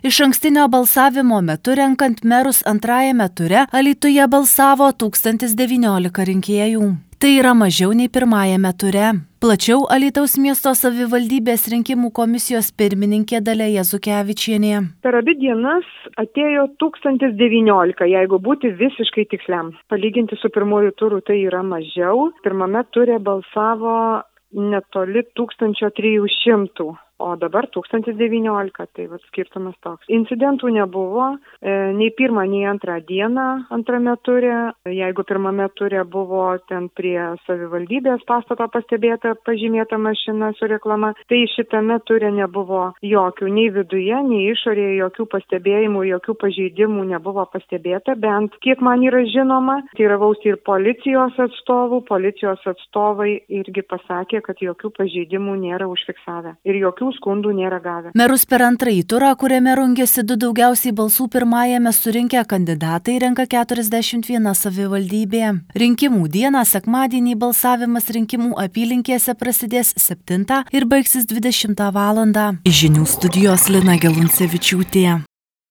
Išankstinio balsavimo metu renkant merus antrajame ture Alytuje balsavo 1019 rinkėjų. Tai yra mažiau nei pirmajame ture. Plačiau Alytaus miesto savivaldybės rinkimų komisijos pirmininkė Dalia Jazukevičienė. Per abi dienas atėjo 1019, jeigu būti visiškai tiksliam. Palyginti su pirmuoju turu tai yra mažiau. Pirmame ture balsavo netoli 1300. O dabar 1019, tai skirtumas toks. Incidentų nebuvo, nei pirmą, nei antrą dieną antrame ture. Jeigu pirmame ture buvo ten prie savivaldybės pastato pastebėta pažymėta mašina su reklama, tai šitame ture nebuvo jokių, nei viduje, nei išorėje jokių pastebėjimų, jokių pažeidimų nebuvo pastebėta, bent kiek man yra žinoma, teiravausi ir policijos atstovų, policijos atstovai irgi pasakė, kad jokių pažeidimų nėra užfiksavę ir jokių skundų nėra gavę. Merus per antrąjį turą, kuriame rungėsi du daugiausiai balsų pirmajame surinkę kandidatai, renka 41 savivaldybė. Rinkimų dieną sekmadienį balsavimas rinkimų apylinkėse prasidės 7 ir baigsis 20 valandą. Iš žinių studijos Lina Geluncevičiūtė.